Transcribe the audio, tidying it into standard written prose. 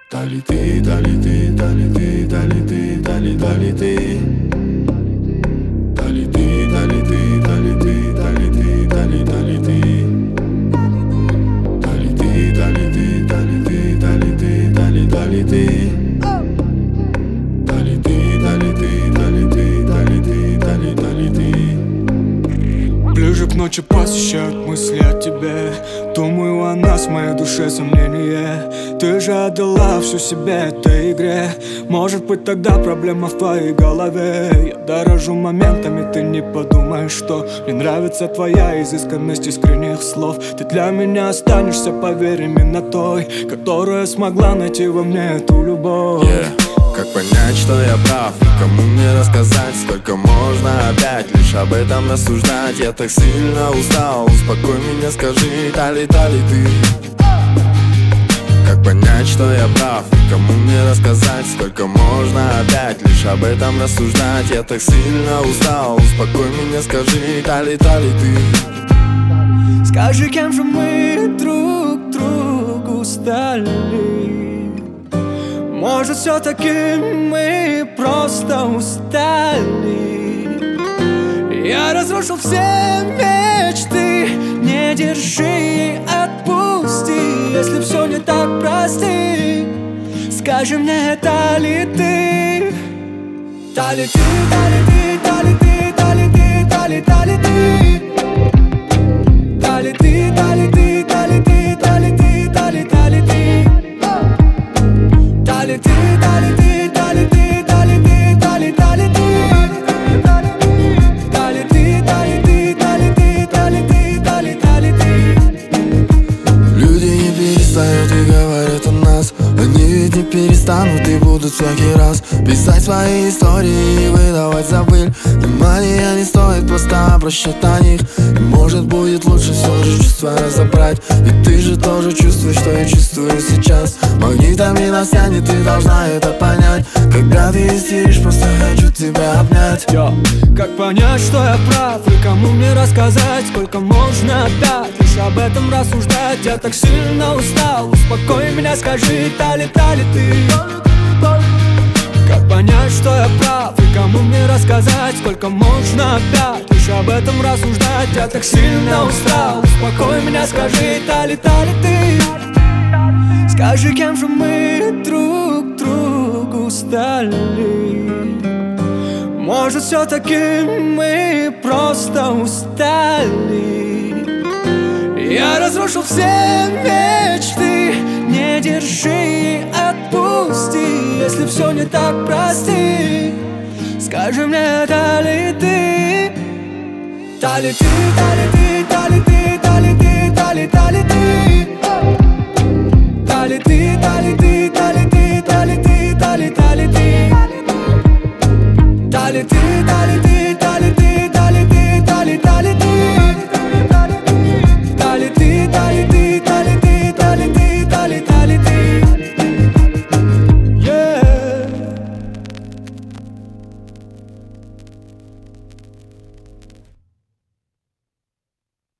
Дали ты, дали ты, дали ты, дали ты, дали, дали ты. Дали ты, дали ты, дали ты, дали ты, дали, дали ты. Дали ты, дали ты, дали ты, дали ты, дали, дали ты. Дали ты, дали ты, дали ты, дали ты, дали, дали ты. Ближе к ночи посещают мысли о тебе. Думаю о нас, в моей душе сомнения. Ты же отдала всю себя этой игре. Может быть, тогда проблема в твоей голове. Я дорожу моментами, ты не подумаешь, что мне нравится твоя изысканность искренних слов. Ты для меня останешься, поверь, именно той, которая смогла найти во мне эту любовь. Как понять, что я прав? Кому мне рассказать? Сколько можно опять лишь об этом рассуждать? Я так сильно устал, успокой меня, скажи, дали, дали ты. Как понять, что я прав? Кому мне рассказать? Сколько можно опять лишь об этом рассуждать? Я так сильно устал, успокой меня, скажи, дали, дали ты. Скажи, кем же мы друг другу стали? Может, все-таки мы просто устали. Я разрушил все мечты. Не держи, отпусти. Если все не так, прости. Скажи мне, это ли ты? Дали ты, дали ты, дали ты, дали ты, дали, дали ты. Дали ты, дали ты, дали ты, дали ты, дали, дали ты. Дали ты, дали ты, дали ты, дали ты, дали, дали ты. Дали ты, дали ты, дали ты, дали ты, дали, дали ты. Люди не перестают и говорят о нас. Они ведь не перестанут и будут всякий раз писать свои истории и выдавать за пыль. Внимания не стоит просто обращать на них. И может будет лучше все же чувства разобрать. Ведь ты же тоже чувствуешь, что я чувствую сейчас. Магнитами нас тянет, ты должна это понять. Когда ты истеришь, просто хочу тебя обнять. Как понять, что я прав и кому мне рассказать? Сколько можно отдать, лишь об этом рассуждать? Я так сильно устал, успокой меня, скажи, дали, дали ты. Как понять, что я прав и кому мне рассказать? Сколько можно отдать, лишь об этом рассуждать? Я так сильно устал, успокой меня, скажи, дали, дали ты. Скажи, кем же мы друг другу стали? Может, все-таки мы просто устали. Я разрушил все мечты. Не держи, отпусти. Если все не так, прости. Скажи мне, дали ты? Дали ты, дали ты,